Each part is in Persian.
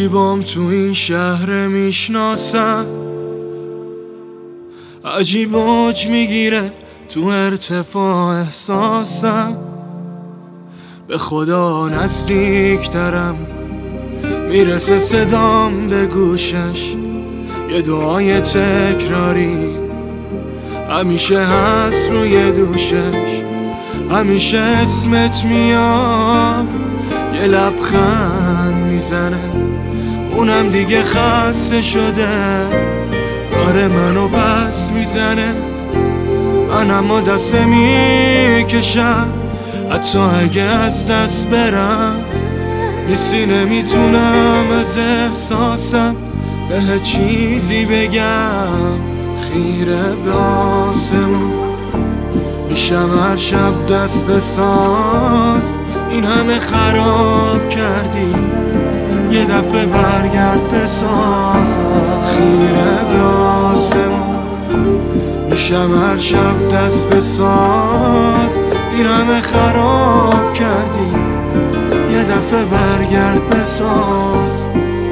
عجیبام تو این شهر میشناسم، عجیب اوج میگیره تو ارتفاع احساسم. به خدا نزدیکترم، میرسه صدام به گوشش، یه دعای تکراری همیشه هست روی دوشش. همیشه اسمت میاد، یه لبخند میزنه، اونم دیگه خسته شده، داره منو پس میزنه. من اما دست میکشم، حتی اگه از دست برم، نیستی نمیتونم از احساسم به چیزی بگم. خیره به آسمون میشم هر شب دست به ساز، این همه خراب کردی، یه دفعه برگرد بساز. خیره به آسمون میشم هر شب دست به ساز، این همه خراب کردی، یه دفعه برگرد بساز.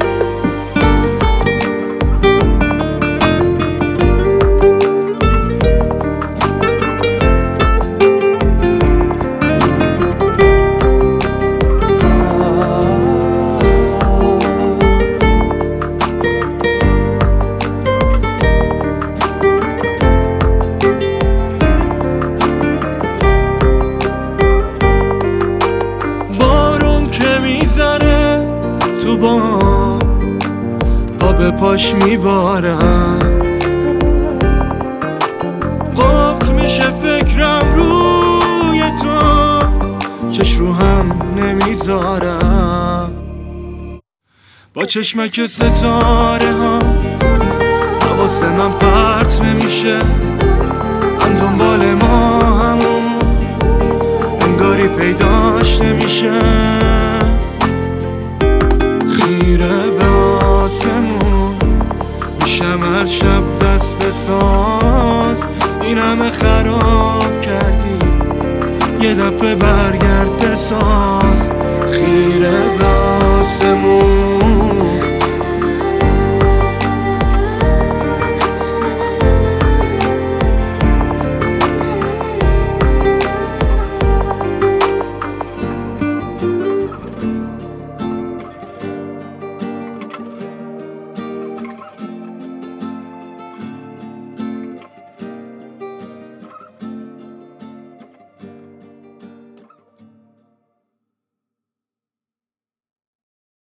تو با به پاش میبارم، قفل میشه فکرم روی تو، چش رو هم نمیذارم. با چشمک ستاره ها حواس من پرت نمیشه، من دنبال ما همون انگاری پیداش نمیشه. خیره به آسمون میشم هر شب دست به ساز، این همه خراب کردی، یه دفعه برگرد بساز. خیره به آسمون